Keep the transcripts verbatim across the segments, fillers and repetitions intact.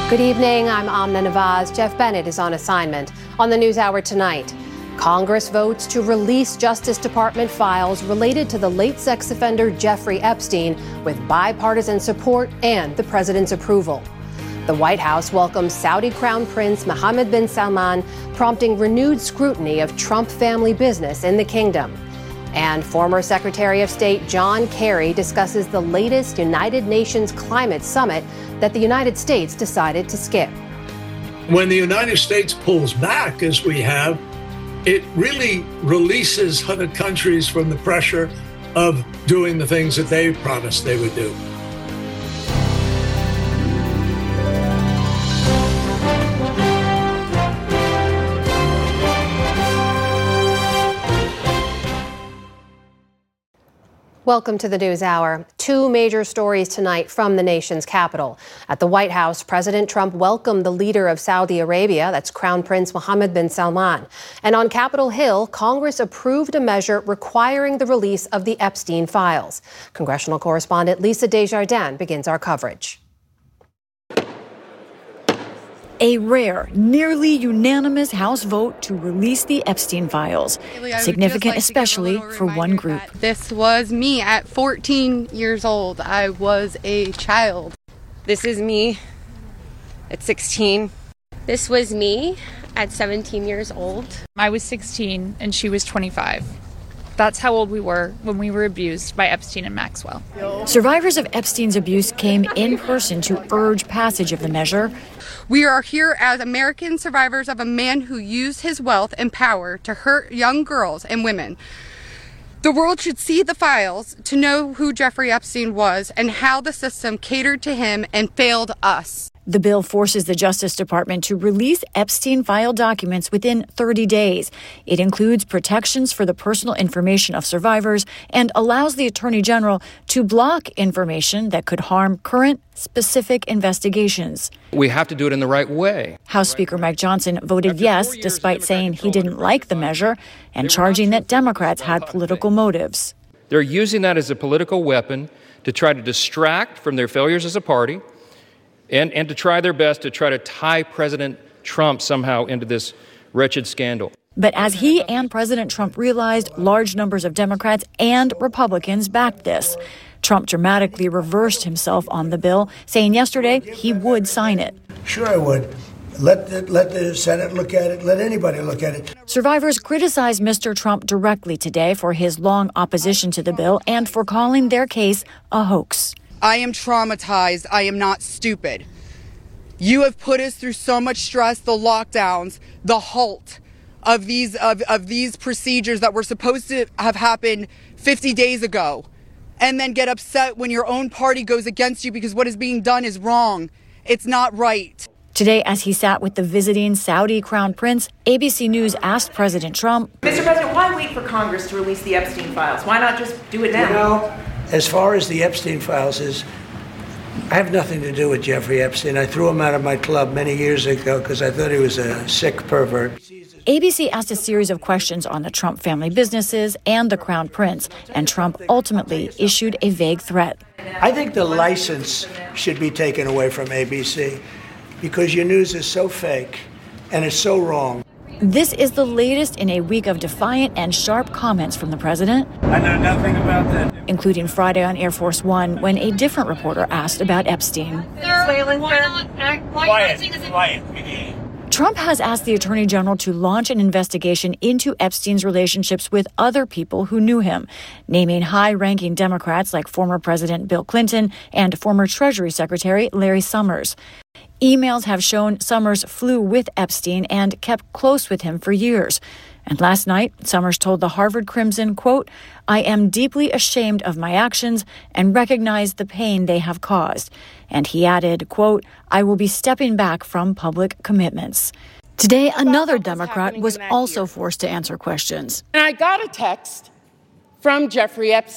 Good evening, I'm Amna Nawaz. Jeff Bennett is on assignment. On the NewsHour tonight, Congress votes to release Justice Department files related to the late sex offender Jeffrey Epstein with bipartisan support and the president's approval. The White House welcomes Saudi Crown Prince Mohammed bin Salman, prompting renewed scrutiny of Trump family business in the kingdom. And former Secretary of State John Kerry discusses the latest United Nations climate summit that the United States decided to skip. When the United States pulls back, as we have, it really releases other countries from the pressure of doing the things that they promised they would do. Welcome to the NewsHour. Two major stories tonight from the nation's capital. At the White House, President Trump welcomed the leader of Saudi Arabia, that's Crown Prince Mohammed bin Salman. And on Capitol Hill, Congress approved a measure requiring the release of the Epstein files. Congressional correspondent Lisa Desjardins begins our coverage. A rare, nearly unanimous House vote to release the Epstein files. Significant like especially for one group. This was me at fourteen years old. I was a child. This is me at sixteen. This was me at seventeen years old. I was sixteen and she was twenty-five. That's how old we were when we were abused by Epstein and Maxwell. Survivors of Epstein's abuse came in person to urge passage of the measure. We are here as American survivors of a man who used his wealth and power to hurt young girls and women. The world should see the files to know who Jeffrey Epstein was and how the system catered to him and failed us. The bill forces the Justice Department to release Epstein file documents within thirty days. It includes protections for the personal information of survivors and allows the Attorney General to block information that could harm current specific investigations. We have to do it in the right way. House Speaker Mike Johnson voted yes, despite saying he didn't like the measure and charging that Democrats had political motives. They're using that as a political weapon to try to distract from their failures as a party and, and to try their best to try to tie President Trump somehow into this wretched scandal. But as he and President Trump realized, large numbers of Democrats and Republicans backed this. Trump dramatically reversed himself on the bill, saying yesterday he would sign it. Sure I would. Let the, let the Senate look at it. Let anybody look at it. Survivors criticized Mister Trump directly today for his long opposition to the bill and for calling their case a hoax. I am traumatized. I am not stupid. You have put us through so much stress, the lockdowns, the halt of these of, of these procedures that were supposed to have happened fifty days ago, and then get upset when your own party goes against you because what is being done is wrong. It's not right. Today, as he sat with the visiting Saudi Crown Prince, A B C News asked President Trump, Mister President, why wait for Congress to release the Epstein files? Why not just do it now? You know, as far as the Epstein files is, I have nothing to do with Jeffrey Epstein. I threw him out of my club many years ago because I thought he was a sick pervert. A B C asked a series of questions on the Trump family businesses and the Crown Prince, and Trump ultimately issued a vague threat. I think the license should be taken away from A B C because your news is so fake and it's so wrong. This is the latest in a week of defiant and sharp comments from the president. I know nothing about that. Including Friday on Air Force One when a different reporter asked about Epstein. Quiet, quiet. Trump has asked the Attorney General to launch an investigation into Epstein's relationships with other people who knew him, naming high-ranking Democrats like former President Bill Clinton and former Treasury Secretary Larry Summers. Emails have shown Summers flew with Epstein and kept close with him for years. And last night, Summers told the Harvard Crimson, quote, I am deeply ashamed of my actions and recognize the pain they have caused. And he added, quote, I will be stepping back from public commitments. Today, another Democrat was also forced to answer questions. And I got a text from Jeffrey Epstein.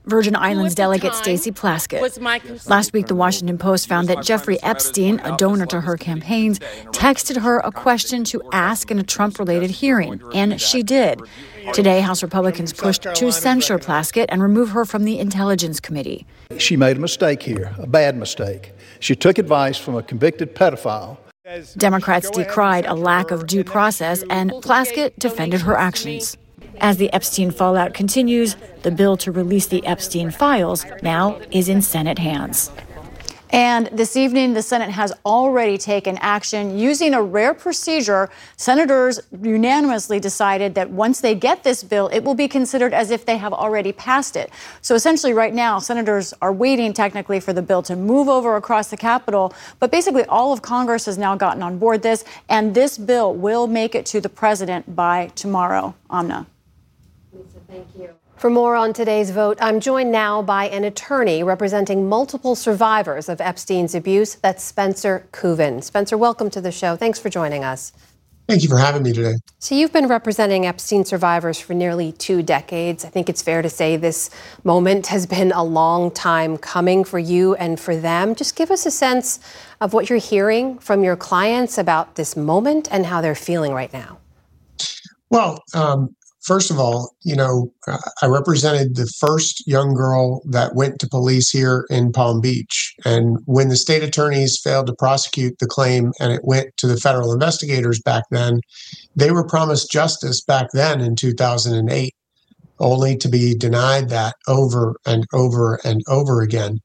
Virgin Islands delegate Stacey Plaskett. Last week, the Washington Post found that Jeffrey Epstein, a donor to her campaigns, texted her a question to ask in a Trump-related hearing, and she did. Today, House Republicans pushed to censure Plaskett and remove her from the Intelligence Committee. She made a mistake here, a bad mistake. She took advice from a convicted pedophile. Democrats decried a lack of due process, and Plaskett defended her actions. As the Epstein fallout continues, the bill to release the Epstein files now is in Senate hands. And this evening, the Senate has already taken action. Using a rare procedure, senators unanimously decided that once they get this bill, it will be considered as if they have already passed it. So essentially right now, senators are waiting technically for the bill to move over across the Capitol. But basically all of Congress has now gotten on board this, and this bill will make it to the president by tomorrow. Amna. Lisa, thank you. For more on today's vote, I'm joined now by an attorney representing multiple survivors of Epstein's abuse. That's Spencer Kuvin. Spencer, welcome to the show. Thanks for joining us. Thank you for having me today. So you've been representing Epstein survivors for nearly two decades. I think it's fair to say this moment has been a long time coming for you and for them. Just give us a sense of what you're hearing from your clients about this moment and how they're feeling right now. Well, um, First of all, you know, uh, I represented the first young girl that went to police here in Palm Beach. And when the state attorneys failed to prosecute the claim and it went to the federal investigators back then, they were promised justice back then in two thousand eight, only to be denied that over and over and over again.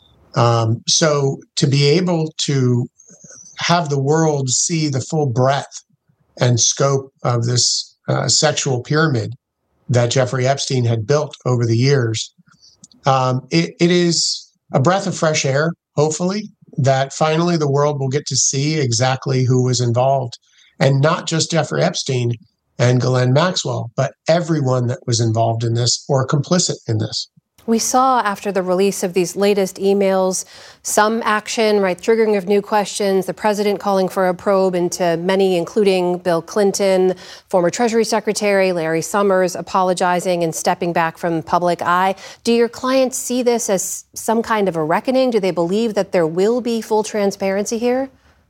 Um, so to be able to have the world see the full breadth and scope of this Uh, sexual pyramid that Jeffrey Epstein had built over the years. Um, it, it is a breath of fresh air, hopefully, that finally the world will get to see exactly who was involved. And not just Jeffrey Epstein and Ghislaine Maxwell, but everyone that was involved in this or complicit in this. We saw after the release of these latest emails, some action, right, triggering of new questions, the president calling for a probe into many, including Bill Clinton, former Treasury Secretary Larry Summers apologizing and stepping back from public eye. Do your clients see this as some kind of a reckoning? Do they believe that there will be full transparency here?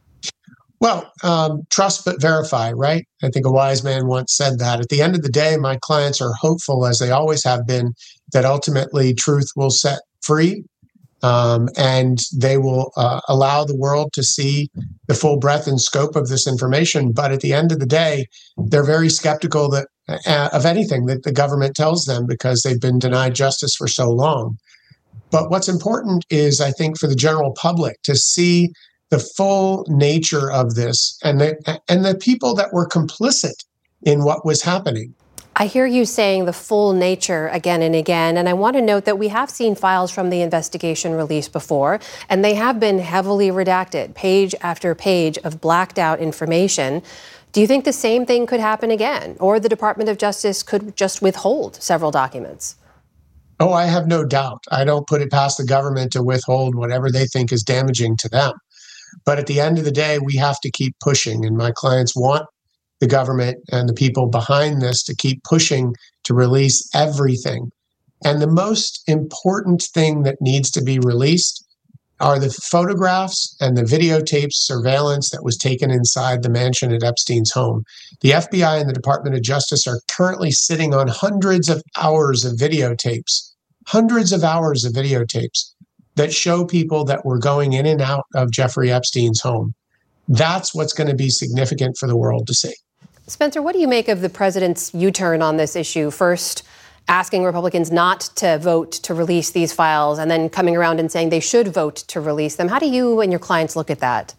Well, um, trust but verify, right? I think a wise man once said that. At the end of the day, my clients are hopeful, as they always have been, that ultimately truth will set free, um, and they will uh, allow the world to see the full breadth and scope of this information. But at the end of the day, they're very skeptical that uh, of anything that the government tells them because they've been denied justice for so long. But what's important is, I think, for the general public to see the full nature of this and the, and the people that were complicit in what was happening. I hear you saying the full nature again and again, and I want to note that we have seen files from the investigation released before, and they have been heavily redacted, page after page of blacked out information. Do you think the same thing could happen again, or the Department of Justice could just withhold several documents? Oh, I have no doubt. I don't put it past the government to withhold whatever they think is damaging to them. But at the end of the day, we have to keep pushing, and my clients want the government and the people behind this to keep pushing to release everything. And the most important thing that needs to be released are the photographs and the videotapes surveillance that was taken inside the mansion at Epstein's home. The F B I and the Department of Justice are currently sitting on hundreds of hours of videotapes, hundreds of hours of videotapes that show people that were going in and out of Jeffrey Epstein's home. That's what's going to be significant for the world to see. Spencer, what do you make of the president's U-turn on this issue? First, asking Republicans not to vote to release these files, and then coming around and saying they should vote to release them. How do you and your clients look at that?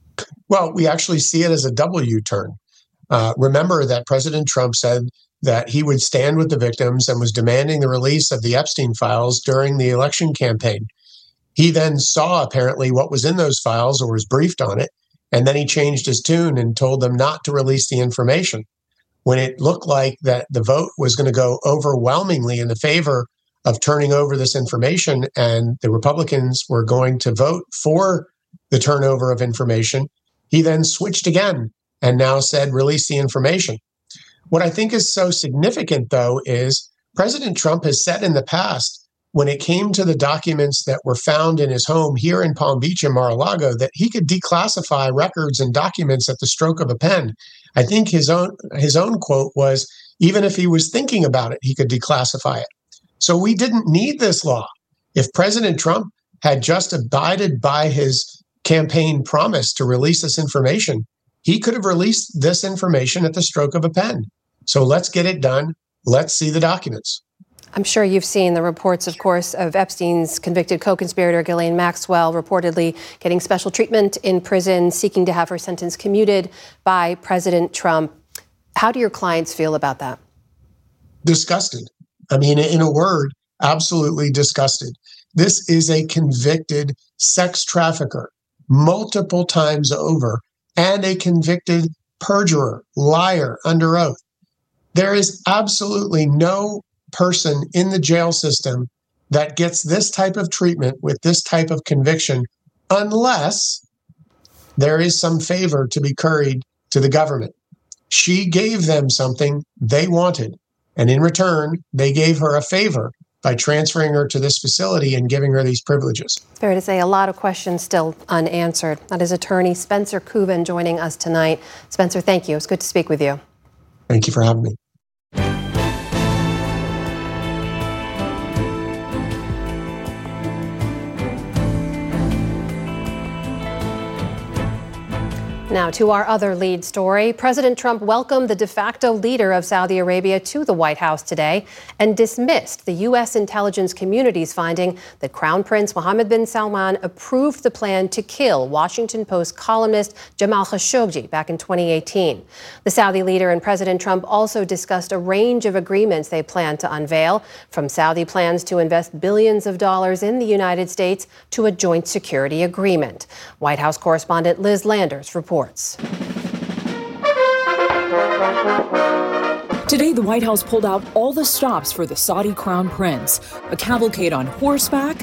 Well, we actually see it as a double U-turn. Uh, remember that President Trump said that he would stand with the victims and was demanding the release of the Epstein files during the election campaign. He then saw apparently what was in those files or was briefed on it, and then he changed his tune and told them not to release the information. When it looked like that the vote was going to go overwhelmingly in the favor of turning over this information and the Republicans were going to vote for the turnover of information, he then switched again and now said, release the information. What I think is so significant, though, is President Trump has said in the past when it came to the documents that were found in his home here in Palm Beach and Mar-a-Lago, that he could declassify records and documents at the stroke of a pen. I think his own his own quote was, even if he was thinking about it, he could declassify it. So we didn't need this law. If President Trump had just abided by his campaign promise to release this information, he could have released this information at the stroke of a pen. So let's get it done. Let's see the documents. I'm sure you've seen the reports, of course, of Epstein's convicted co-conspirator Ghislaine Maxwell reportedly getting special treatment in prison, seeking to have her sentence commuted by President Trump. How do your clients feel about that? Disgusted. I mean, in a word, absolutely disgusted. This is a convicted sex trafficker multiple times over and a convicted perjurer, liar under oath. There is absolutely no person in the jail system that gets this type of treatment with this type of conviction unless there is some favor to be curried to the government. She gave them something they wanted, and in return, they gave her a favor by transferring her to this facility and giving her these privileges. Fair to say a lot of questions still unanswered. That is attorney Spencer Kuvin joining us tonight. Spencer, thank you. It's good to speak with you. Thank you for having me. Now to our other lead story. President Trump welcomed the de facto leader of Saudi Arabia to the White House today and dismissed the U S intelligence community's finding that Crown Prince Mohammed bin Salman approved the plan to kill Washington Post columnist Jamal Khashoggi back in twenty eighteen. The Saudi leader and President Trump also discussed a range of agreements they plan to unveil, from Saudi plans to invest billions of dollars in the United States to a joint security agreement. White House correspondent Liz Landers reports. Today, the White House pulled out all the stops for the Saudi Crown Prince, a cavalcade on horseback,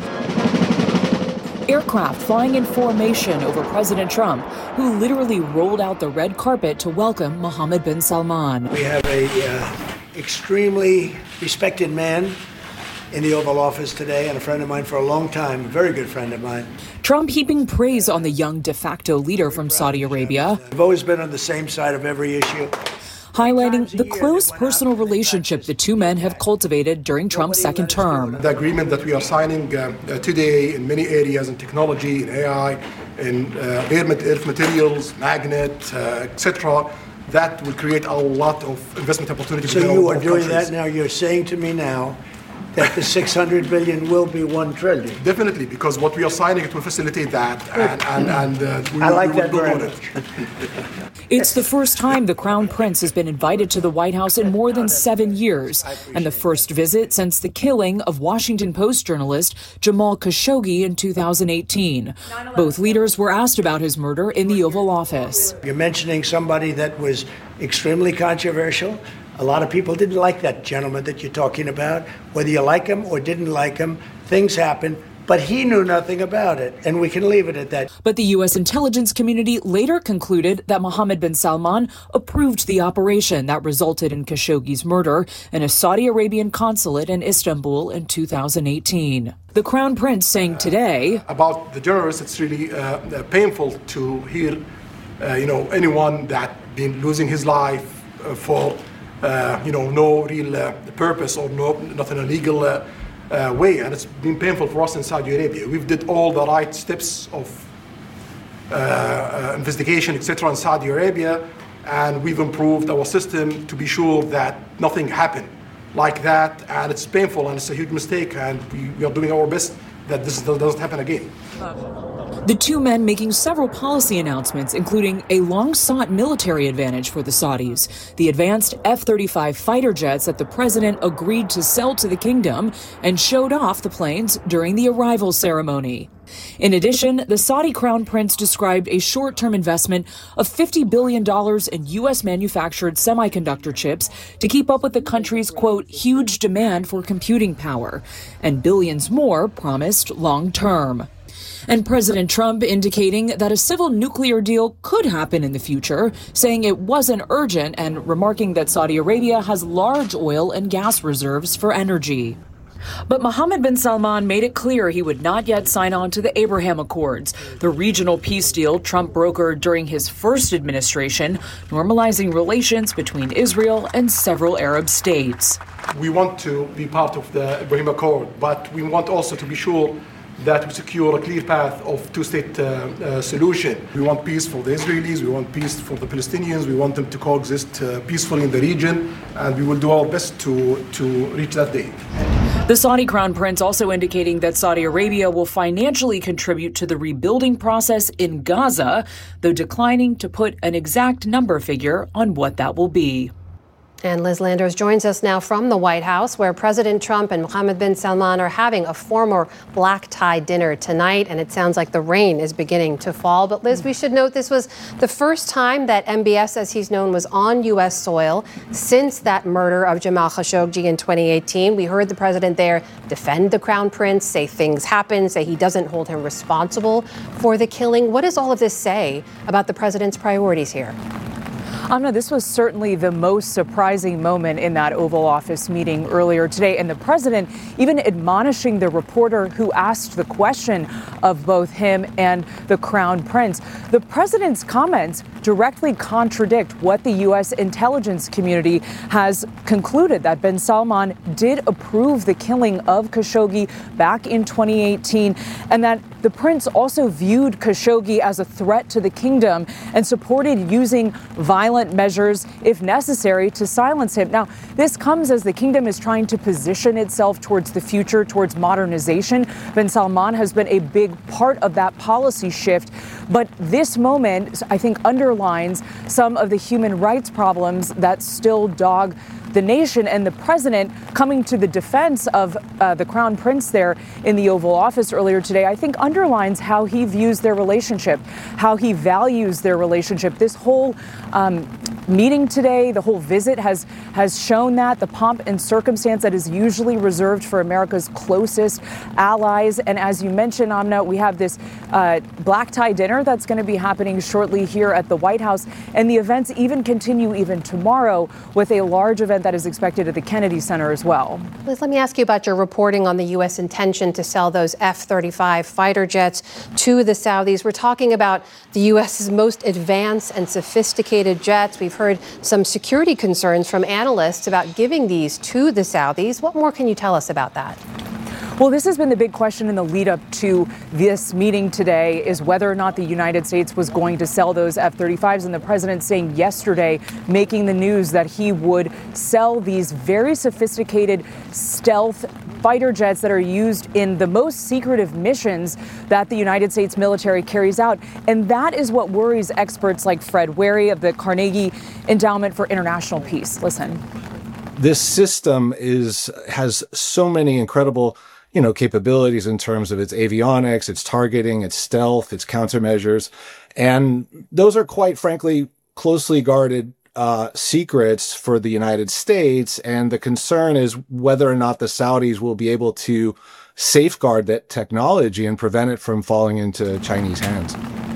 aircraft flying in formation over President Trump, who literally rolled out the red carpet to welcome Mohammed bin Salman. We have a uh, extremely respected man in the Oval Office today, and a friend of mine for a long time, a very good friend of mine. Trump heaping praise on the young de facto leader from Saudi Arabia. I've always been on the same side of every issue. Highlighting the close personal relationship the two men have cultivated during Trump's second term. The agreement that we are signing uh, uh, today in many areas, in technology, in A I, in uh, rare earth materials, magnet, uh, et cetera, that will create a lot of investment opportunities. So you are doing that now. You're saying to me now that the six hundred billion dollars will be one trillion dollars. Definitely, because what we are signing, it will facilitate that, and, and, and uh, we, I like we that will very build much. on it. It's the first time the Crown Prince has been invited to the White House in more than seven years, and the first visit since the killing of Washington Post journalist Jamal Khashoggi in two thousand eighteen. Both leaders were asked about his murder in the Oval Office. You're mentioning somebody that was extremely controversial. A lot of people didn't like that gentleman that you're talking about. Whether you like him or didn't like him, things happen. But he knew nothing about it, and we can leave it at that. But the U S intelligence community later concluded that Mohammed bin Salman approved the operation that resulted in Khashoggi's murder in a Saudi Arabian consulate in Istanbul in two thousand eighteen. The Crown Prince saying today, Uh, about the journalists, it's really uh, uh, painful to hear, uh, you know, anyone that been losing his life uh, for Uh, you know, no real uh, purpose or no, not in a legal uh, uh, way. And it's been painful for us in Saudi Arabia. We've did all the right steps of uh, uh, investigation, et cetera, in Saudi Arabia, and we've improved our system to be sure that nothing happened like that. And it's painful, and it's a huge mistake, and we, we are doing our best that this doesn't happen again. The two men making several policy announcements, including a long-sought military advantage for the Saudis, the advanced F thirty-five fighter jets that the president agreed to sell to the kingdom and showed off the planes during the arrival ceremony. In addition, the Saudi Crown Prince described a short-term investment of fifty billion dollars in U S manufactured semiconductor chips to keep up with the country's, quote, huge demand for computing power, and billions more promised long-term. And President Trump indicating that a civil nuclear deal could happen in the future, saying it wasn't urgent and remarking that Saudi Arabia has large oil and gas reserves for energy. But Mohammed bin Salman made it clear he would not yet sign on to the Abraham Accords, the regional peace deal Trump brokered during his first administration, normalizing relations between Israel and several Arab states. We want to be part of the Abraham Accord, but we want also to be sure that we secure a clear path of two-state uh, uh, solution. We want peace for the Israelis, we want peace for the Palestinians, we want them to coexist uh, peacefully in the region, and we will do our best to, to reach that day. The Saudi crown prince also indicating that Saudi Arabia will financially contribute to the rebuilding process in Gaza, though declining to put an exact number figure on what that will be. And Liz Landers joins us now from the White House, where President Trump and Mohammed bin Salman are having a formal black tie dinner tonight. And it sounds like the rain is beginning to fall. But Liz, we should note this was the first time that M B S, as he's known, was on U S soil since that murder of Jamal Khashoggi in twenty eighteen. We heard the president there defend the crown prince, say things happened, say he doesn't hold him responsible for the killing. What does all of this say about the president's priorities here? Amna, this was certainly the most surprising moment in that Oval Office meeting earlier today, and the president even admonishing the reporter who asked the question of both him and the crown prince. The president's comments directly contradict what the U S intelligence community has concluded, that bin Salman did approve the killing of Khashoggi back in twenty eighteen, and that the prince also viewed Khashoggi as a threat to the kingdom and supported using violent measures, if necessary, to silence him. Now, this comes as the kingdom is trying to position itself towards the future, towards modernization. Bin Salman has been a big part of that policy shift. But this moment, I think, underlines some of the human rights problems that still dog the nation, and the president coming to the defense of uh, the crown prince there in the Oval Office earlier today, I think underlines how he views their relationship, how he values their relationship. This whole um, meeting today, the whole visit has has shown that the pomp and circumstance that is usually reserved for America's closest allies. And as you mentioned, Amna, we have this uh, black tie dinner that's going to be happening shortly here at the White House. And the events even continue even tomorrow with a large event that is expected at the Kennedy Center as well. Liz, let me ask you about your reporting on the U S intention to sell those F thirty-five fighter jets to the Saudis. We're talking about the U S's most advanced and sophisticated jets. We've heard some security concerns from analysts about giving these to the Saudis. What more can you tell us about that? Well, this has been the big question in the lead up to this meeting today, is whether or not the United States was going to sell those F thirty-fives. And the president saying yesterday, making the news that he would sell these very sophisticated stealth fighter jets that are used in the most secretive missions that the United States military carries out. And that is what worries experts like Fred Wary of the Carnegie Endowment for International Peace. Listen. This system is has so many incredible you know, capabilities in terms of its avionics, its targeting, its stealth, its countermeasures. And those are quite frankly closely guarded uh, secrets for the United States. And the concern is whether or not the Saudis will be able to safeguard that technology and prevent it from falling into Chinese hands.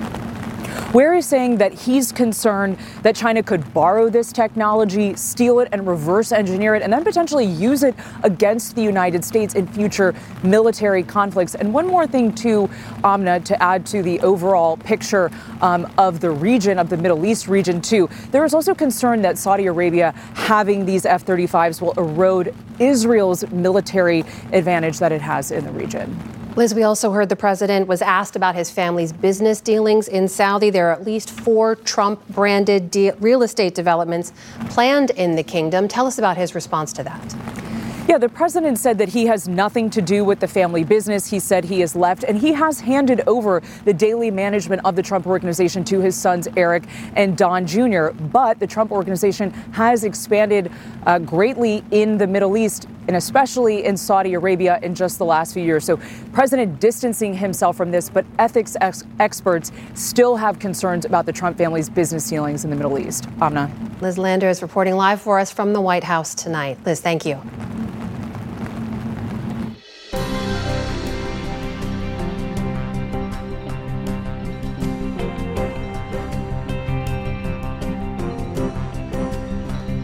Where he's saying that he's concerned that China could borrow this technology, steal it, and reverse engineer it, and then potentially use it against the United States in future military conflicts. And one more thing, too, Amna, to add to the overall picture um, of the region, of the Middle East region, too. There is also concern that Saudi Arabia having these F thirty-fives will erode Israel's military advantage that it has in the region. Liz, we also heard the president was asked about his family's business dealings in Saudi. There are at least four Trump-branded de- real estate developments planned in the kingdom. Tell us about his response to that. Yeah, the president said that he has nothing to do with the family business. He said he has left, and he has handed over the daily management of the Trump Organization to his sons, Eric and Don Junior But the Trump Organization has expanded uh, greatly in the Middle East, and especially in Saudi Arabia in just the last few years. So president distancing himself from this, but ethics ex- experts still have concerns about the Trump family's business dealings in the Middle East. Amna. Liz Landers reporting live for us from the White House tonight. Liz, thank you.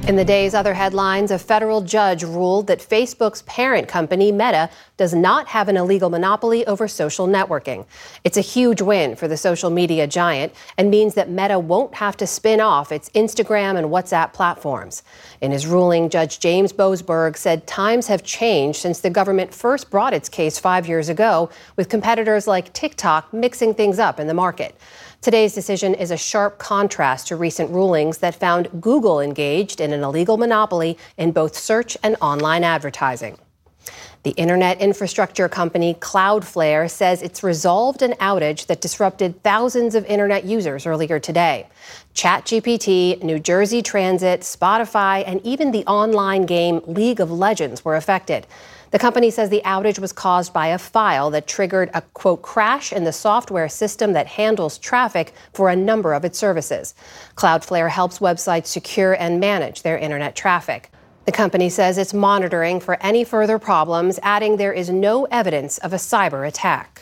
In the day's other headlines, a federal judge ruled that Facebook's parent company, Meta, does not have an illegal monopoly over social networking. It's a huge win for the social media giant and means that Meta won't have to spin off its Instagram and WhatsApp platforms. In his ruling, Judge James Boasberg said times have changed since the government first brought its case five years ago, with competitors like TikTok mixing things up in the market. Today's decision is a sharp contrast to recent rulings that found Google engaged in an illegal monopoly in both search and online advertising. The internet infrastructure company Cloudflare says it's resolved an outage that disrupted thousands of internet users earlier today. ChatGPT, New Jersey Transit, Spotify, and even the online game League of Legends were affected. The company says the outage was caused by a file that triggered a, quote, crash in the software system that handles traffic for a number of its services. Cloudflare helps websites secure and manage their internet traffic. The company says it's monitoring for any further problems, adding there is no evidence of a cyber attack.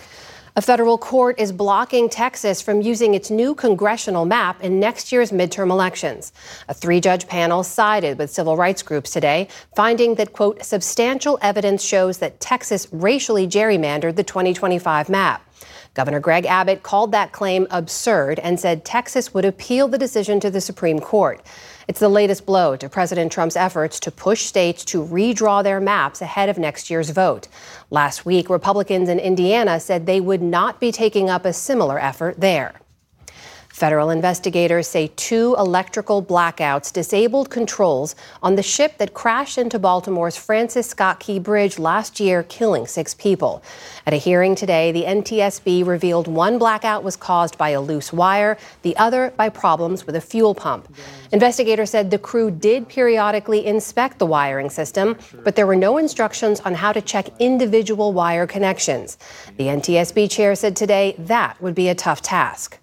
A federal court is blocking Texas from using its new congressional map in next year's midterm elections. A three-judge panel sided with civil rights groups today, finding that, quote, substantial evidence shows that Texas racially gerrymandered the twenty twenty-five map. Governor Greg Abbott called that claim absurd and said Texas would appeal the decision to the Supreme Court. It's the latest blow to President Trump's efforts to push states to redraw their maps ahead of next year's vote. Last week, Republicans in Indiana said they would not be taking up a similar effort there. Federal investigators say two electrical blackouts disabled controls on the ship that crashed into Baltimore's Francis Scott Key Bridge last year, killing six people. At a hearing today, the N T S B revealed one blackout was caused by a loose wire, the other by problems with a fuel pump. Investigators said the crew did periodically inspect the wiring system, but there were no instructions on how to check individual wire connections. The N T S B chair said today that would be a tough task.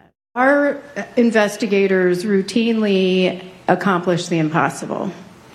Our investigators routinely accomplish the impossible,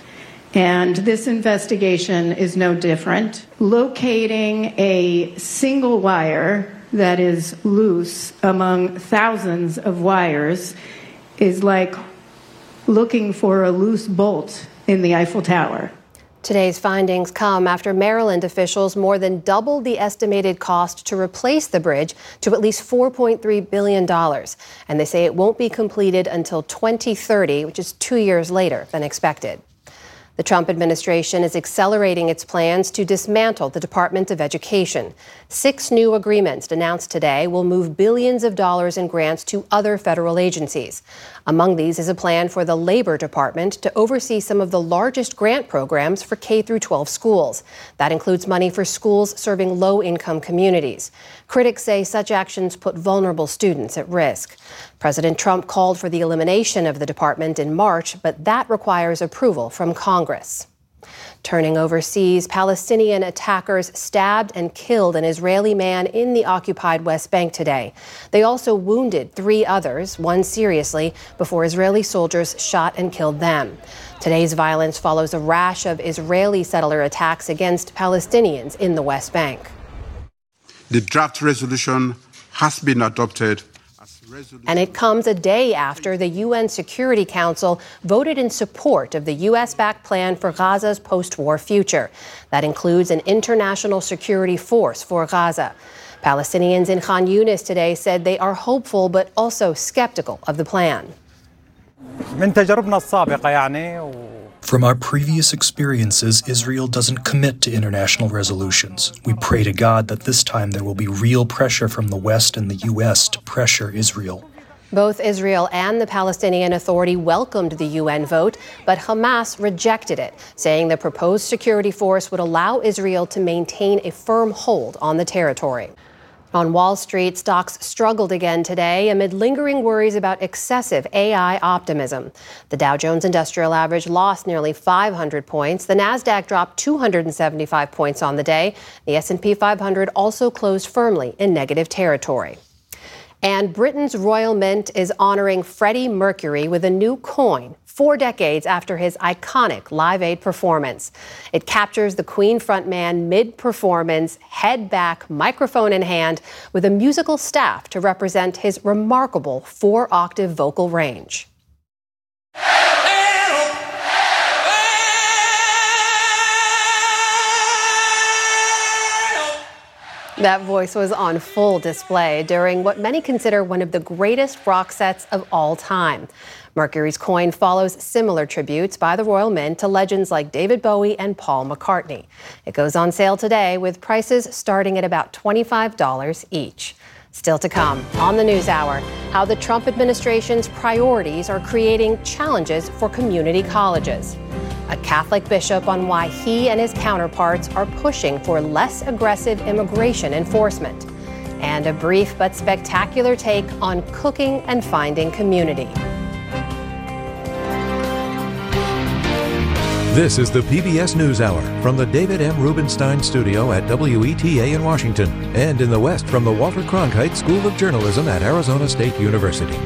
and this investigation is no different. Locating a single wire that is loose among thousands of wires is like looking for a loose bolt in the Eiffel Tower. Today's findings come after Maryland officials more than doubled the estimated cost to replace the bridge to at least four point three billion dollars. And they say it won't be completed until twenty thirty, which is two years later than expected. The Trump administration is accelerating its plans to dismantle the Department of Education. Six new agreements announced today will move billions of dollars in grants to other federal agencies. Among these is a plan for the Labor Department to oversee some of the largest grant programs for K through twelve schools. That includes money for schools serving low-income communities. Critics say such actions put vulnerable students at risk. President Trump called for the elimination of the department in March, but that requires approval from Congress. Turning overseas, Palestinian attackers stabbed and killed an Israeli man in the occupied West Bank today. They also wounded three others, one seriously, before Israeli soldiers shot and killed them. Today's violence follows a rash of Israeli settler attacks against Palestinians in the West Bank. The draft resolution has been adopted. And it comes a day after the U N Security Council voted in support of the U S-backed plan for Gaza's post-war future. That includes an international security force for Gaza. Palestinians in Khan Yunis today said they are hopeful but also skeptical of the plan. From our previous experiences, Israel doesn't commit to international resolutions. We pray to God that this time there will be real pressure from the West and the U S to pressure Israel. Both Israel and the Palestinian Authority welcomed the U N vote, but Hamas rejected it, saying the proposed security force would allow Israel to maintain a firm hold on the territory. On Wall Street, stocks struggled again today amid lingering worries about excessive A I optimism. The Dow Jones Industrial Average lost nearly five hundred points. The Nasdaq dropped two hundred seventy-five points on the day. The S and P five hundred also closed firmly in negative territory. And Britain's Royal Mint is honoring Freddie Mercury with a new coin, four decades after his iconic Live Aid performance. It captures the Queen frontman mid-performance, head back, microphone in hand, with a musical staff to represent his remarkable four-octave vocal range. That voice was on full display during what many consider one of the greatest rock sets of all time. Mercury's coin follows similar tributes by the Royal Mint to legends like David Bowie and Paul McCartney. It goes on sale today with prices starting at about twenty-five dollars each. Still to come on the NewsHour, how the Trump administration's priorities are creating challenges for community colleges. A Catholic bishop on why he and his counterparts are pushing for less aggressive immigration enforcement. And a brief but spectacular take on cooking and finding community. This is the P B S NewsHour from the David M. Rubenstein Studio at W E T A in Washington, and in the West from the Walter Cronkite School of Journalism at Arizona State University.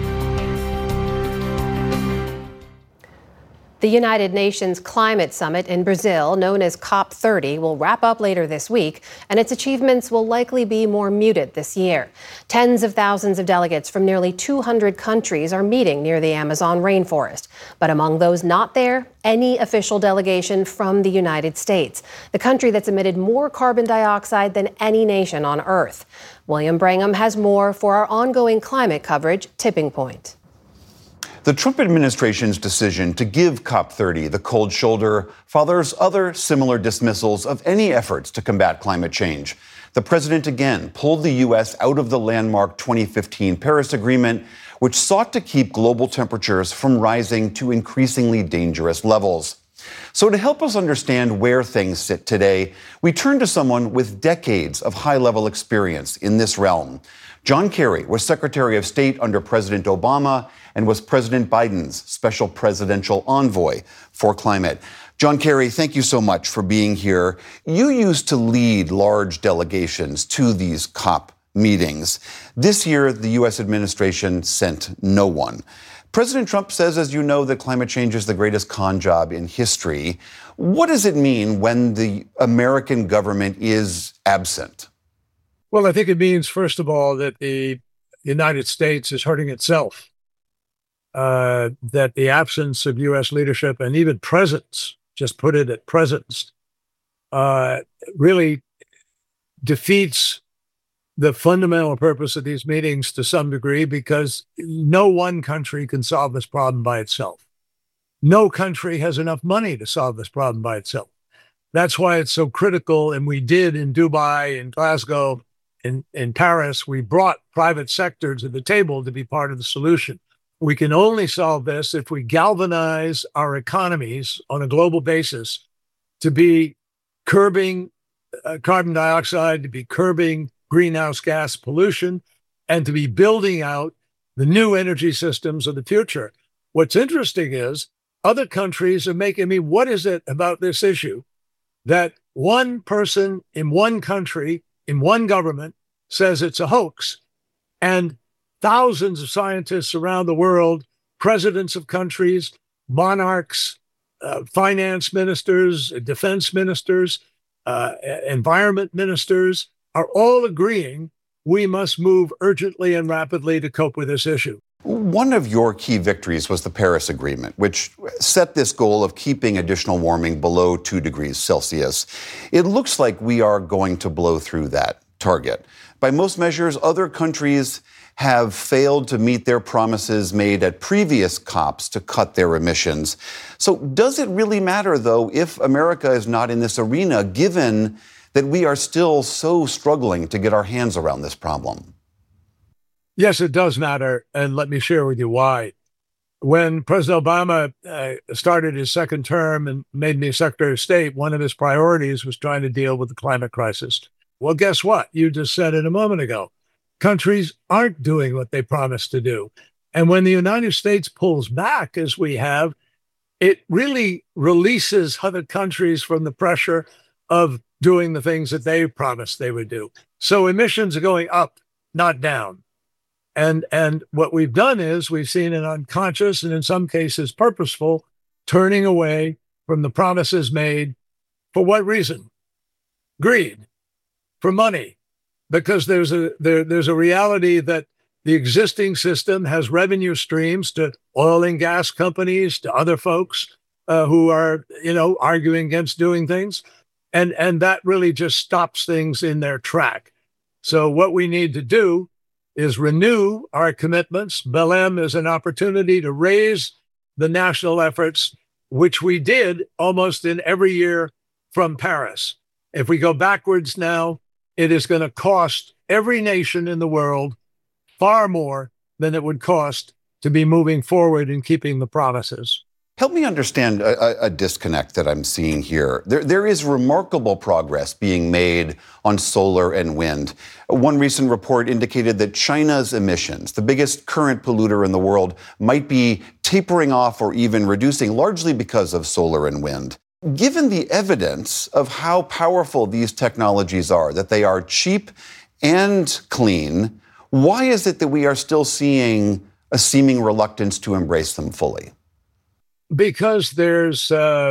The United Nations Climate Summit in Brazil, known as COP thirty, will wrap up later this week, and its achievements will likely be more muted this year. Tens of thousands of delegates from nearly two hundred countries are meeting near the Amazon rainforest. But among those not there, any official delegation from the United States, the country that's emitted more carbon dioxide than any nation on Earth. William Brangham has more for our ongoing climate coverage, Tipping Point. The Trump administration's decision to give COP thirty the cold shoulder follows other similar dismissals of any efforts to combat climate change. The president again pulled the U S out of the landmark twenty fifteen Paris Agreement, which sought to keep global temperatures from rising to increasingly dangerous levels. So to help us understand where things sit today, we turn to someone with decades of high-level experience in this realm. John Kerry was Secretary of State under President Obama and was President Biden's special presidential envoy for climate. John Kerry, thank you so much for being here. You used to lead large delegations to these COP meetings. This year, the U S administration sent no one. President Trump says, as you know, that climate change is the greatest con job in history. What does it mean when the American government is absent? Well, I think it means, first of all, that the United States is hurting itself, uh, that the absence of U S leadership and even presence, just put it at presence, uh, really defeats the fundamental purpose of these meetings to some degree, because no one country can solve this problem by itself. No country has enough money to solve this problem by itself. That's why it's so critical. And we did in Dubai, in Glasgow, in, in Paris, we brought private sector to the table to be part of the solution. We can only solve this if we galvanize our economies on a global basis to be curbing uh, carbon dioxide, to be curbing greenhouse gas pollution, and to be building out the new energy systems of the future. What's interesting is other countries are making, I mean, what is it about this issue that one person in one country, in one government, says it's a hoax, and thousands of scientists around the world, presidents of countries, monarchs, uh, finance ministers, defense ministers, uh, environment ministers, are all agreeing we must move urgently and rapidly to cope with this issue. One of your key victories was the Paris Agreement, which set this goal of keeping additional warming below two degrees Celsius. It looks like we are going to blow through that target. By most measures, other countries have failed to meet their promises made at previous COPs to cut their emissions. So does it really matter, though, if America is not in this arena, given that we are still so struggling to get our hands around this problem? Yes, it does matter. And let me share with you why. When President Obama uh, started his second term and made me Secretary of State, one of his priorities was trying to deal with the climate crisis. Well, guess what? You just said it a moment ago. Countries aren't doing what they promised to do. And when the United States pulls back, as we have, it really releases other countries from the pressure of doing the things that they promised they would do. So emissions are going up, not down. And, and what we've done is we've seen an unconscious and in some cases purposeful turning away from the promises made. For what reason? Greed, for money, because there's a there, there's a reality that the existing system has revenue streams to oil and gas companies, to other folks uh, who are, you know, arguing against doing things. And, and that really just stops things in their track. So what we need to do is renew our commitments. Belém is an opportunity to raise the national efforts, which we did almost in every year from Paris. If we go backwards now, it is going to cost every nation in the world far more than it would cost to be moving forward and keeping the promises. Help me understand a, a disconnect that I'm seeing here. There, there is remarkable progress being made on solar and wind. One recent report indicated that China's emissions, the biggest current polluter in the world, might be tapering off or even reducing, largely because of solar and wind. Given the evidence of how powerful these technologies are, that they are cheap and clean, why is it that we are still seeing a seeming reluctance to embrace them fully? Because there's uh,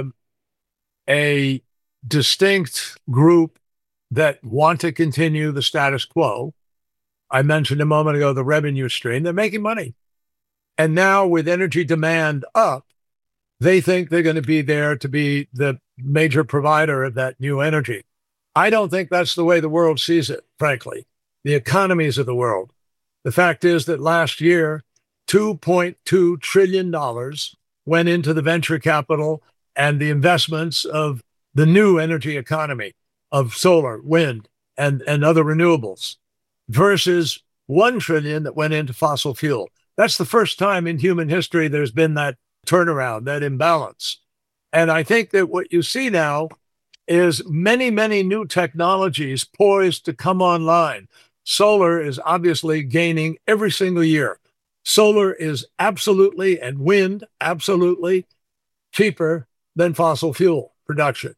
a distinct group that want to continue the status quo. I mentioned a moment ago the revenue stream. They're making money. And now with energy demand up, they think they're going to be there to be the major provider of that new energy. I don't think that's the way the world sees it, frankly. The economies of the world. The fact is that last year, two point two trillion dollars went into the venture capital and the investments of the new energy economy of solar, wind, and, and other renewables versus one trillion that went into fossil fuel. That's the first time in human history there's been that turnaround, that imbalance. And I think that what you see now is many, many new technologies poised to come online. Solar is obviously gaining every single year. Solar is absolutely, and wind absolutely, cheaper than fossil fuel production.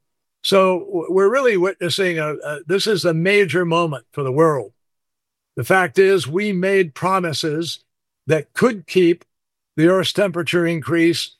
So we're really witnessing a, a this is a major moment for the world. The fact is we made promises that could keep the Earth's temperature increase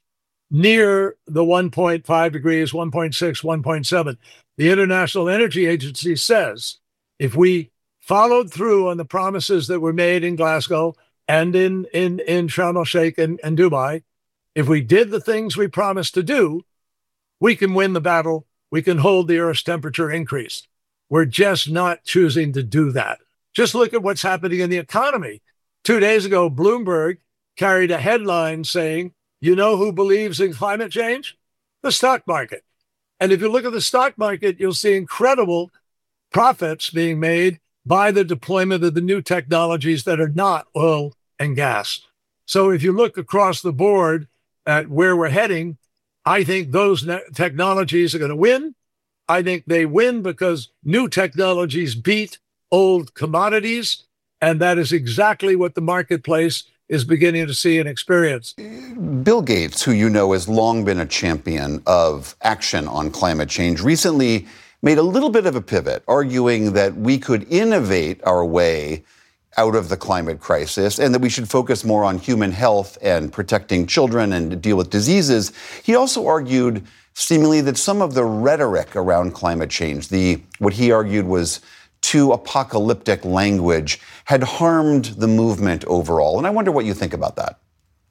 near the one point five degrees, one point six, one point seven. The International Energy Agency says if we followed through on the promises that were made in Glasgow and in, in, in Sharm el-Sheikh and, and Dubai, if we did the things we promised to do, we can win the battle. We can hold the Earth's temperature increase. We're just not choosing to do that. Just look at what's happening in the economy. Two days ago, Bloomberg carried a headline saying, you know who believes in climate change? The stock market. And if you look at the stock market, you'll see incredible profits being made by the deployment of the new technologies that are not oil and gas. So if you look across the board at where we're heading, I think those ne- technologies are going to win. I think they win because new technologies beat old commodities. And that is exactly what the marketplace is beginning to see and experience. Bill Gates, who you know has long been a champion of action on climate change, recently made a little bit of a pivot, arguing that we could innovate our way out of the climate crisis and that we should focus more on human health and protecting children and deal with diseases. He also argued seemingly that some of the rhetoric around climate change, the what he argued was too apocalyptic language, had harmed the movement overall. And I wonder what you think about that.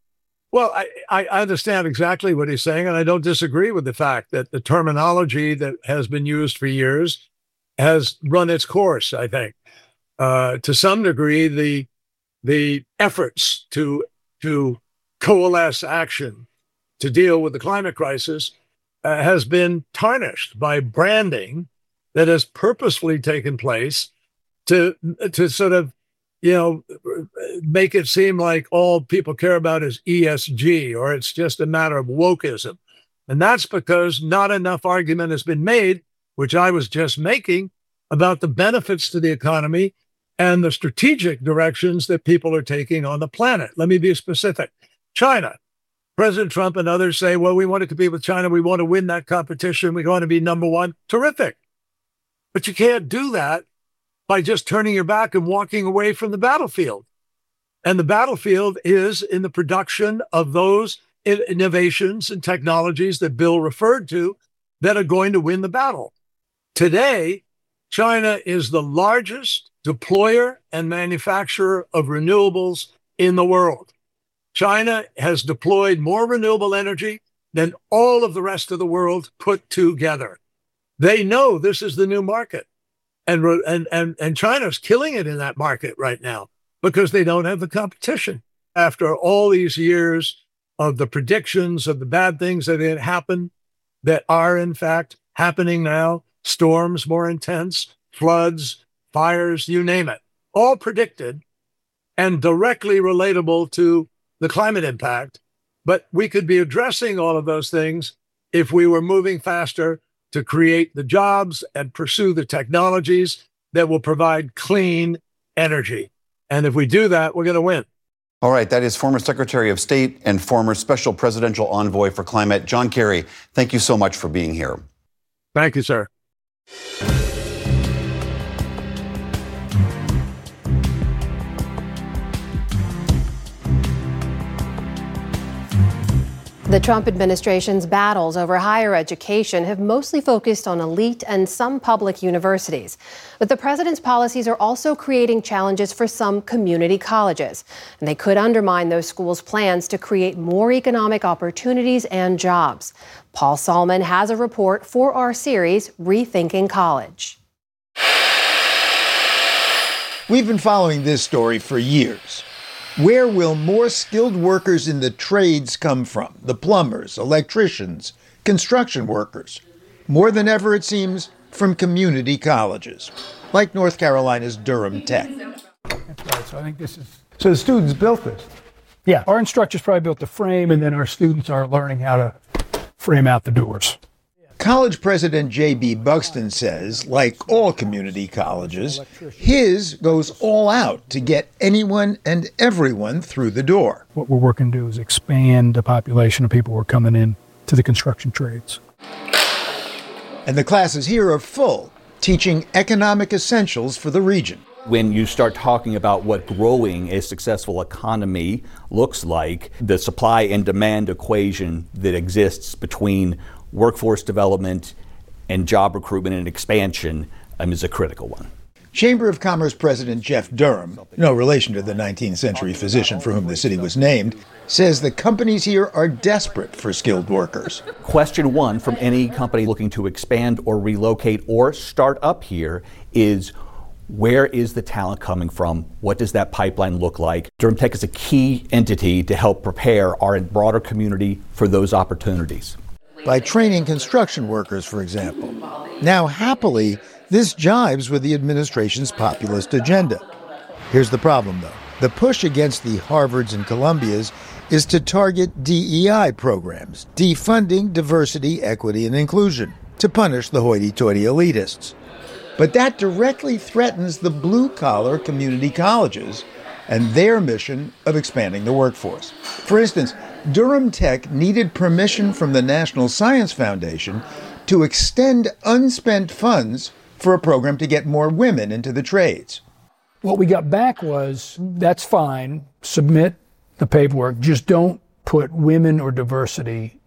Well, I, I understand exactly what he's saying, and I don't disagree with the fact that the terminology that has been used for years has run its course, I think. Uh, to some degree, the the efforts to, to coalesce action to deal with the climate crisis uh, has been tarnished by branding that has purposefully taken place to to sort of, you know, make it seem like all people care about is E S G, or it's just a matter of wokeism. And that's because not enough argument has been made, which I was just making, about the benefits to the economy and the strategic directions that people are taking on the planet. Let me be specific. China. President Trump and others say, well, we want to compete with China. We want to win that competition. We want to be number one. Terrific. But you can't do that by just turning your back and walking away from the battlefield. And the battlefield is in the production of those innovations and technologies that Bill referred to that are going to win the battle. Today, China is the largest deployer and manufacturer of renewables in the world. China has deployed more renewable energy than all of the rest of the world put together. They know this is the new market. And, and, and, and China's killing it in that market right now because they don't have the competition. After all these years of the predictions of the bad things that had happened, that are in fact happening now, storms more intense, floods, fires, you name it, all predicted and directly relatable to the climate impact. But we could be addressing all of those things if we were moving faster to create the jobs and pursue the technologies that will provide clean energy. And if we do that, we're going to win. All right, that is former Secretary of State and former Special Presidential Envoy for Climate, John Kerry. Thank you so much for being here. Thank you, sir. The Trump administration's battles over higher education have mostly focused on elite and some public universities. But the president's policies are also creating challenges for some community colleges, and they could undermine those schools' plans to create more economic opportunities and jobs. Paul Salman has a report for our series, Rethinking College. We've been following this story for years. Where will more skilled workers in the trades come from? The plumbers, electricians, construction workers. More than ever, it seems, from community colleges, like North Carolina's Durham Tech. That's right. So I think this is... So the students built this. Yeah, our instructors probably built the frame, and then our students are learning how to frame out the doors. College President J B Buxton says, like all community colleges, his goes all out to get anyone and everyone through the door. What we're working to do is expand the population of people who are coming in to the construction trades. And the classes here are full, teaching economic essentials for the region. When you start talking about what growing a successful economy looks like, the supply and demand equation that exists between workforce development and job recruitment and expansion um, is a critical one. Chamber of Commerce President Jeff Durham, no relation to the nineteenth century physician for whom the city was named, says the companies here are desperate for skilled workers. Question one from any company looking to expand or relocate or start up here is, where is the talent coming from? What does that pipeline look like? Durham Tech is a key entity to help prepare our broader community for those opportunities. By training construction workers, for example. Now, happily, this jives with the administration's populist agenda. Here's the problem, though. The push against the Harvards and Columbias is to target D E I programs, defunding diversity, equity, and inclusion, to punish the hoity-toity elitists. But that directly threatens the blue-collar community colleges and their mission of expanding the workforce. For instance, Durham Tech needed permission from the National Science Foundation to extend unspent funds for a program to get more women into the trades. What we got back was, that's fine, submit the paperwork, just don't put women or diversity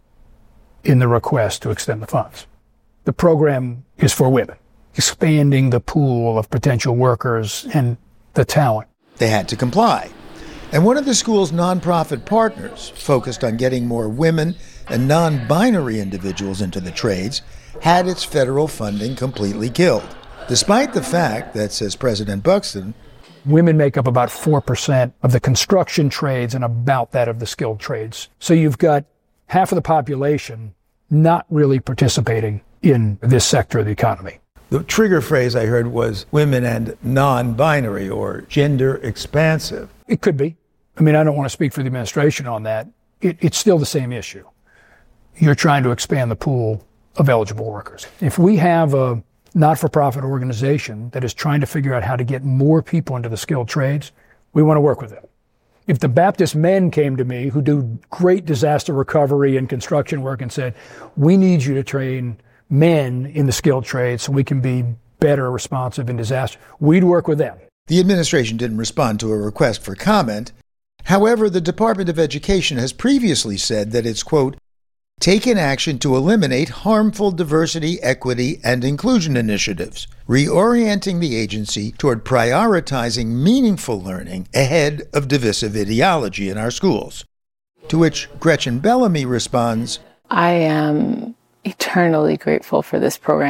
in the request to extend the funds. The program is for women, expanding the pool of potential workers and the talent. They had to comply. And one of the school's nonprofit partners, focused on getting more women and non-binary individuals into the trades, had its federal funding completely killed. Despite the fact that, says President Buxton, women make up about four percent of the construction trades and about that of the skilled trades. So you've got half of the population not really participating in this sector of the economy. The trigger phrase I heard was women and non-binary or gender expansive. It could be. I mean, I don't want to speak for the administration on that. It, it's still the same issue. You're trying to expand the pool of eligible workers. If we have a not-for-profit organization that is trying to figure out how to get more people into the skilled trades, we want to work with them. If the Baptist men came to me who do great disaster recovery and construction work and said, we need you to train men in the skilled trades so we can be better responsive in disaster, we'd work with them. The administration didn't respond to a request for comment. However, the Department of Education has previously said that it's, quote, taken action to eliminate harmful diversity, equity, and inclusion initiatives, reorienting the agency toward prioritizing meaningful learning ahead of divisive ideology in our schools. To which Gretchen Bellamy responds, I am eternally grateful for this program.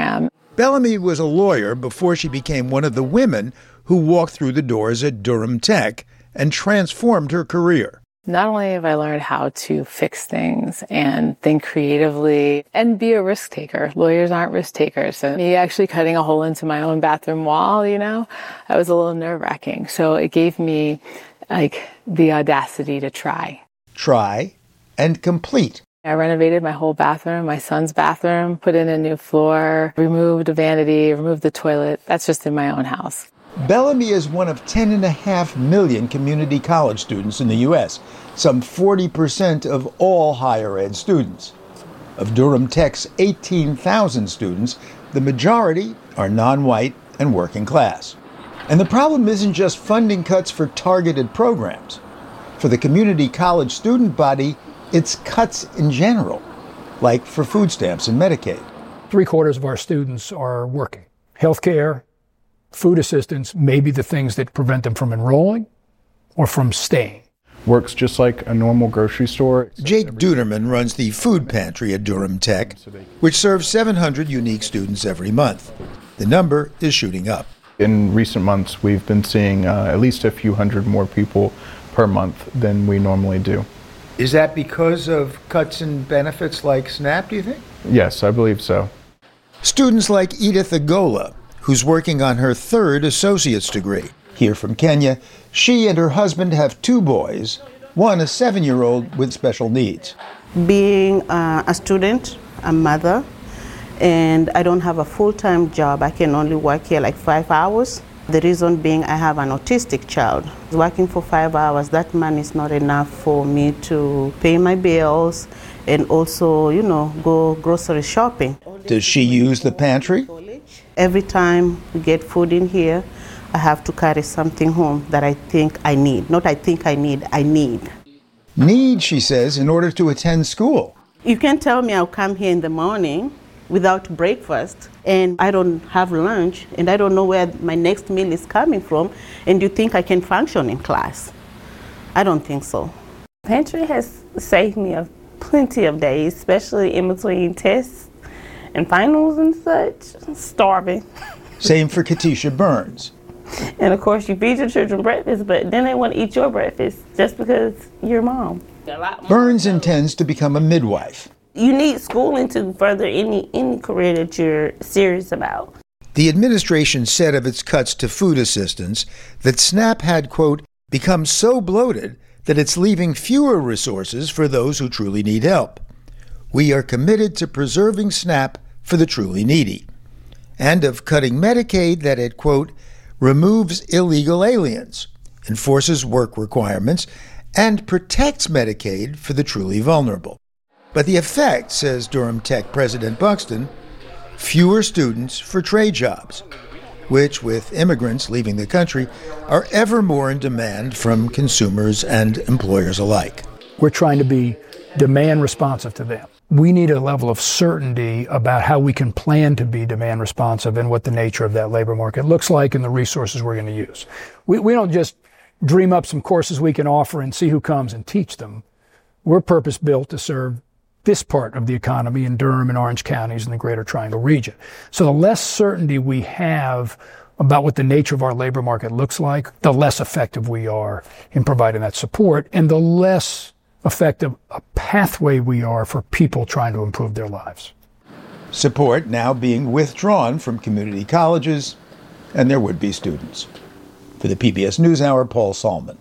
Bellamy was a lawyer before she became one of the women who walked through the doors at Durham Tech and transformed her career. Not only have I learned how to fix things and think creatively and be a risk taker. Lawyers aren't risk takers. So me actually cutting a hole into my own bathroom wall, you know, that was a little nerve-wracking. So it gave me like the audacity to try. Try and complete. I renovated my whole bathroom, my son's bathroom, put in a new floor, removed a vanity, removed the toilet. That's just in my own house. Bellamy is one of ten and a half million community college students in the U S, some forty percent of all higher ed students. Of Durham Tech's eighteen thousand students, the majority are non-white and working class. And the problem isn't just funding cuts for targeted programs. For the community college student body, it's cuts in general, like for food stamps and Medicaid. Three quarters of our students are working. Healthcare, food assistance may be the things that prevent them from enrolling or from staying. Works just like a normal grocery store. Jake Duderman runs the food pantry at Durham Tech, which serves seven hundred unique students every month. The number is shooting up. In recent months, we've been seeing uh, at least a few hundred more people per month than we normally do. Is that because of cuts in benefits like SNAP, do you think? Yes, I believe so. Students like Edith Agola, who's working on her third associate's degree. Here from Kenya, she and her husband have two boys, one a seven-year-old with special needs. Being uh, a student, a mother, and I don't have a full-time job. I can only work here like five hours. The reason being I have an autistic child. Working for five hours, that money is not enough for me to pay my bills and also, you know, go grocery shopping. Does she use the pantry? Every time we get food in here, I have to carry something home that I think I need. Not I think I need, I need. Need, she says, in order to attend school. You can tell me I'll come here in the morning without breakfast and I don't have lunch and I don't know where my next meal is coming from, and you think I can function in class. I don't think so. Pantry has saved me of plenty of days, especially in between tests and finals and such. I'm starving. Same for Katisha Burns. And of course you feed your children breakfast, but then they want to eat your breakfast just because you're mom. Burns intends to become a midwife. You need schooling to further any, any career that you're serious about. The administration said of its cuts to food assistance that SNAP had, quote, become so bloated that it's leaving fewer resources for those who truly need help. We are committed to preserving SNAP for the truly needy. And of cutting Medicaid that it, quote, removes illegal aliens, enforces work requirements, and protects Medicaid for the truly vulnerable. But the effect, says Durham Tech President Buxton, fewer students for trade jobs, which, with immigrants leaving the country, are ever more in demand from consumers and employers alike. We're trying to be demand responsive to them. We need a level of certainty about how we can plan to be demand responsive and what the nature of that labor market looks like and the resources we're going to use. We, we don't just dream up some courses we can offer and see who comes and teach them. We're purpose-built to serve this part of the economy in Durham and Orange counties in the Greater Triangle region. So the less certainty we have about what the nature of our labor market looks like, the less effective we are in providing that support, and the less effective a pathway we are for people trying to improve their lives. Support now being withdrawn from community colleges and their would-be students. For the P B S NewsHour, Paul Salman.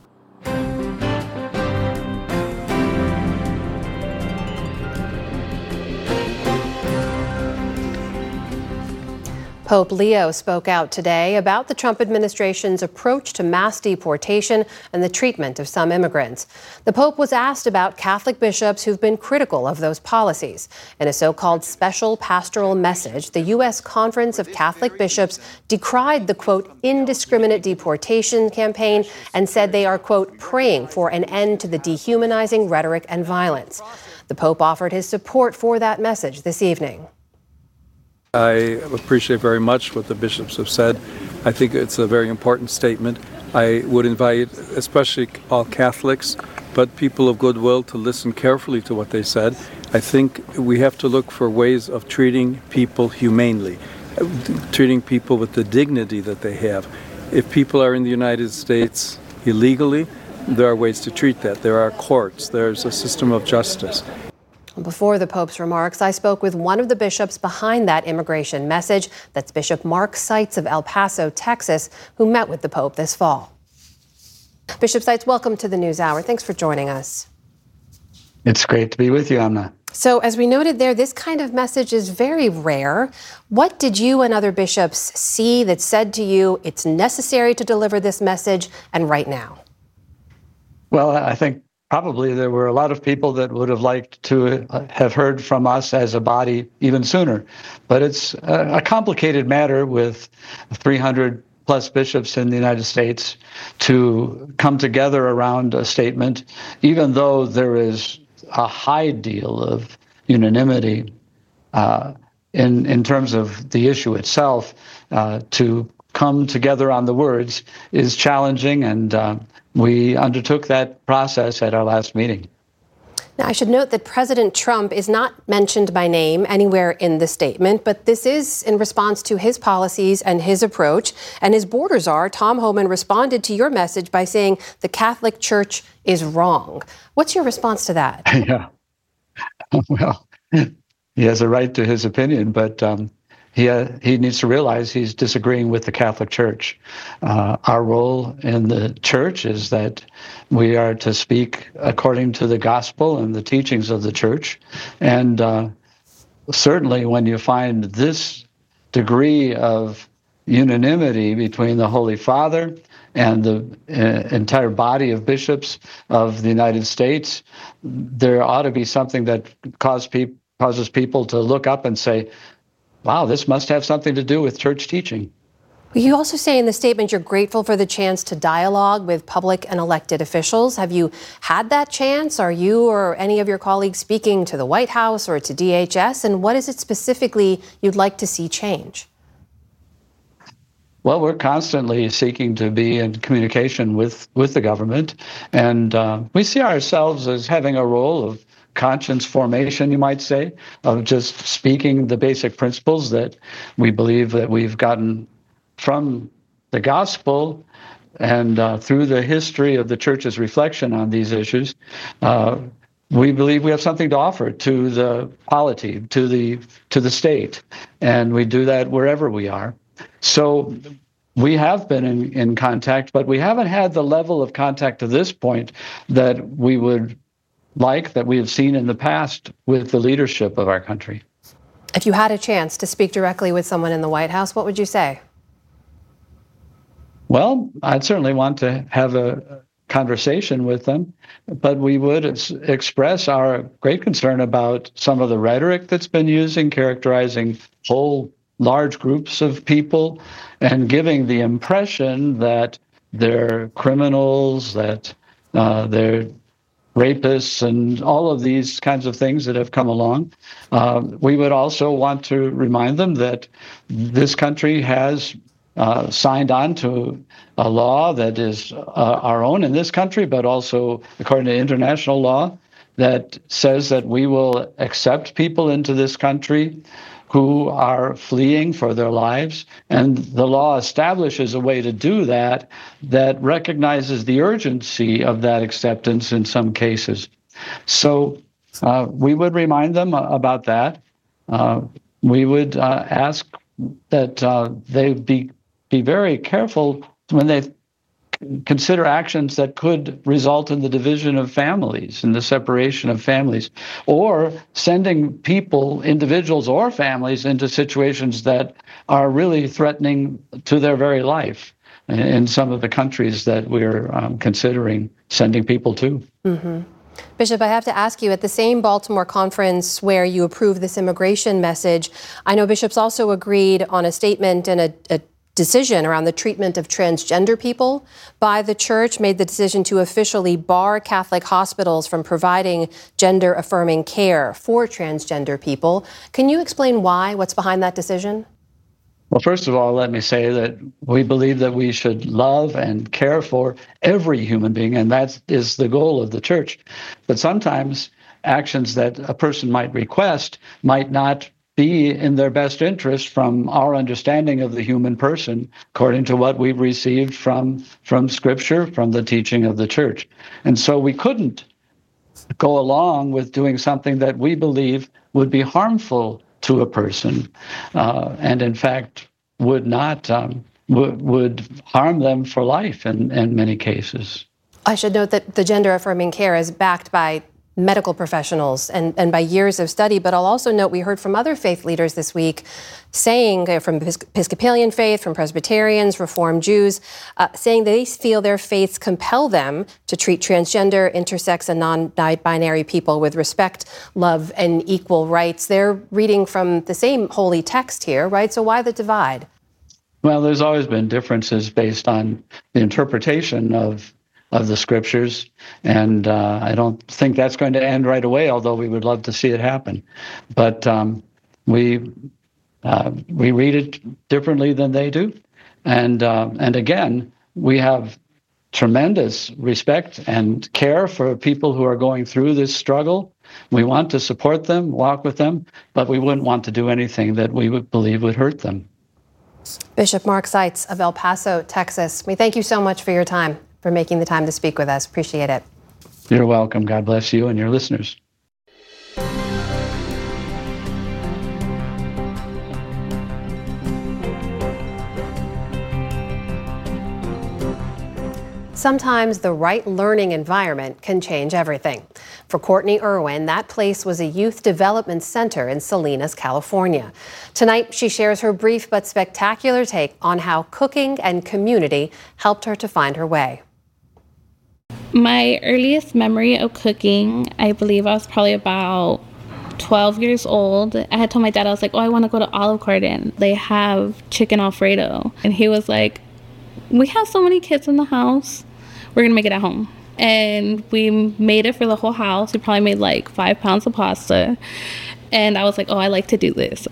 Pope Leo spoke out today about the Trump administration's approach to mass deportation and the treatment of some immigrants. The Pope was asked about Catholic bishops who've been critical of those policies. In a so-called special pastoral message, the U S Conference of Catholic Bishops decried the, quote, indiscriminate deportation campaign and said they are, quote, praying for an end to the dehumanizing rhetoric and violence. The Pope offered his support for that message this evening. I appreciate very much what the bishops have said. I think it's a very important statement. I would invite especially all Catholics, but people of goodwill, to listen carefully to what they said. I think we have to look for ways of treating people humanely. treating people with the dignity that they have. If people are in the United States illegally, there are ways to treat that. There are courts. There's a system of justice. Before the Pope's remarks, I spoke with one of the bishops behind that immigration message. That's Bishop Mark Seitz of El Paso, Texas, who met with the Pope this fall. Bishop Seitz, welcome to the NewsHour. Thanks for joining us. It's great to be with you, Amna. So, as we noted there, this kind of message is very rare. What did you and other bishops see that said to you it's necessary to deliver this message, and right now? Well, I think probably there were a lot of people that would have liked to have heard from us as a body even sooner. But it's a complicated matter with three hundred plus bishops in the United States to come together around a statement, even though there is a high deal of unanimity uh, in, in terms of the issue itself. Uh, to come together on the words is challenging, and uh, we undertook that process at our last meeting. Now, I should note that President Trump is not mentioned by name anywhere in the statement, but this is in response to his policies and his approach. And his borders are, Tom Homan responded to your message by saying the Catholic Church is wrong. What's your response to that? Yeah. Well, he has a right to his opinion, but um, he uh, he needs to realize he's disagreeing with the Catholic Church. Uh, our role in the church is that we are to speak according to the gospel and the teachings of the church. And uh, certainly when you find this degree of unanimity between the Holy Father and the uh, entire body of bishops of the United States, there ought to be something that cause pe- causes people to look up and say, wow, this must have something to do with church teaching. You also say in the statement you're grateful for the chance to dialogue with public and elected officials. Have you had that chance? Are you or any of your colleagues speaking to the White House or to D H S? And what is it specifically you'd like to see change? Well, we're constantly seeking to be in communication with, with the government. And uh, we see ourselves as having a role of conscience formation, you might say, of just speaking the basic principles that we believe that we've gotten from the gospel and uh, through the history of the church's reflection on these issues. Uh, we believe we have something to offer to the polity, to the to the state, and we do that wherever we are. So we have been in, in contact, but we haven't had the level of contact to this point that we would like, that we have seen in the past with the leadership of our country. If you had a chance to speak directly with someone in the White House, what would you say? Well, I'd certainly want to have a conversation with them, but we would ex- express our great concern about some of the rhetoric that's been using, characterizing whole large groups of people and giving the impression that they're criminals, that uh, they're rapists, and all of these kinds of things that have come along. Uh, we would also want to remind them that this country has uh, signed on to a law that is uh, our own in this country, but also according to international law, that says that we will accept people into this country who are fleeing for their lives. And the law establishes a way to do that that recognizes the urgency of that acceptance in some cases. So uh, we would remind them about that. Uh, we would uh, ask that uh, they be, be very careful when they consider actions that could result in the division of families and the separation of families, or sending people, individuals or families, into situations that are really threatening to their very life in some of the countries that we're um, considering sending people to. Mm-hmm. Bishop, I have to ask you, at the same Baltimore conference where you approved this immigration message, I know bishops also agreed on a statement and a, a decision around the treatment of transgender people by the church, made the decision to officially bar Catholic hospitals from providing gender-affirming care for transgender people. Can you explain why? What's behind that decision? Well, first of all, let me say that we believe that we should love and care for every human being, and that is the goal of the church. But sometimes actions that a person might request might not be in their best interest from our understanding of the human person, according to what we've received from, from Scripture, from the teaching of the Church. And so we couldn't go along with doing something that we believe would be harmful to a person, uh, and in fact would not um, w- would harm them for life in, in many cases. I should note that the gender affirming care is backed by medical professionals and, and by years of study. But I'll also note we heard from other faith leaders this week saying, uh, from Episcopalian faith, from Presbyterians, Reformed Jews, uh, saying they feel their faiths compel them to treat transgender, intersex, and non-binary people with respect, love, and equal rights. They're reading from the same holy text here, right? So why the divide? Well, there's always been differences based on the interpretation of of the Scriptures, and uh, I don't think that's going to end right away, although we would love to see it happen. But um, we uh, we read it differently than they do, and uh, and again, we have tremendous respect and care for people who are going through this struggle. We want to support them, walk with them, but we wouldn't want to do anything that we would believe would hurt them. Bishop Mark Seitz of El Paso, Texas, we thank you so much for your time, for making the time to speak with us. Appreciate it. You're welcome. God bless you and your listeners. Sometimes the right learning environment can change everything. For Courtney Irwin, that place was a youth development center in Salinas, California. Tonight, she shares her brief but spectacular take on how cooking and community helped her to find her way. My earliest memory of cooking, I believe I was probably about twelve years old. I had told my dad, I was like, oh, I want to go to Olive Garden. They have chicken Alfredo. And he was like, we have so many kids in the house. We're going to make it at home. And we made it for the whole house. We probably made like five pounds of pasta. And I was like, oh, I like to do this.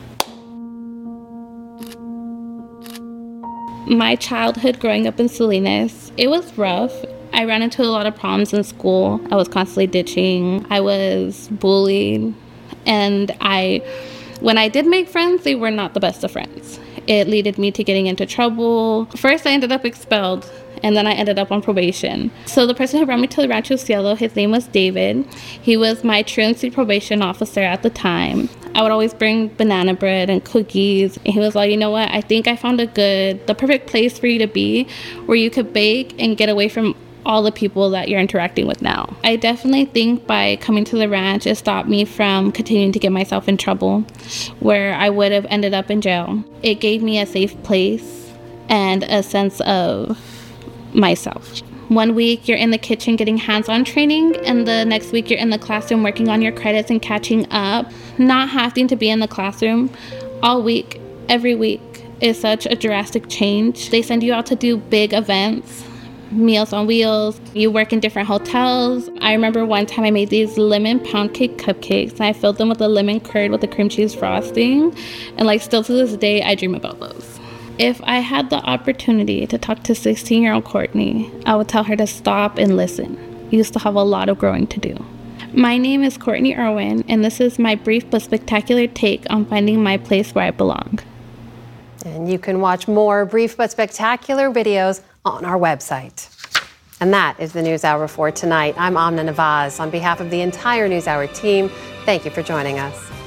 My childhood growing up in Salinas, it was rough. I ran into a lot of problems in school. I was constantly ditching. I was bullied. And I, when I did make friends, they were not the best of friends. It led me to getting into trouble. First, I ended up expelled, and then I ended up on probation. So the person who brought me to the Rancho Cielo, his name was David. He was my truancy probation officer at the time. I would always bring banana bread and cookies. And he was like, you know what? I think I found a good, the perfect place for you to be where you could bake and get away from all the people that you're interacting with now. I definitely think by coming to the ranch, it stopped me from continuing to get myself in trouble where I would have ended up in jail. It gave me a safe place and a sense of myself. One week you're in the kitchen getting hands-on training, and the next week you're in the classroom working on your credits and catching up. Not having to be in the classroom all week, every week, is such a drastic change. They send you out to do big events, Meals on Wheels. You work in different hotels. I remember one time I made these lemon pound cake cupcakes, and I filled them with a lemon curd with a cream cheese frosting. And like still to this day, I dream about those. If I had the opportunity to talk to sixteen-year-old Courtney, I would tell her to stop and listen. You still have a lot of growing to do. My name is Courtney Irwin, and this is my brief but spectacular take on finding my place where I belong. And you can watch more brief but spectacular videos on our website. And that is the NewsHour for tonight. I'm Amna Nawaz. On behalf of the entire NewsHour team, thank you for joining us.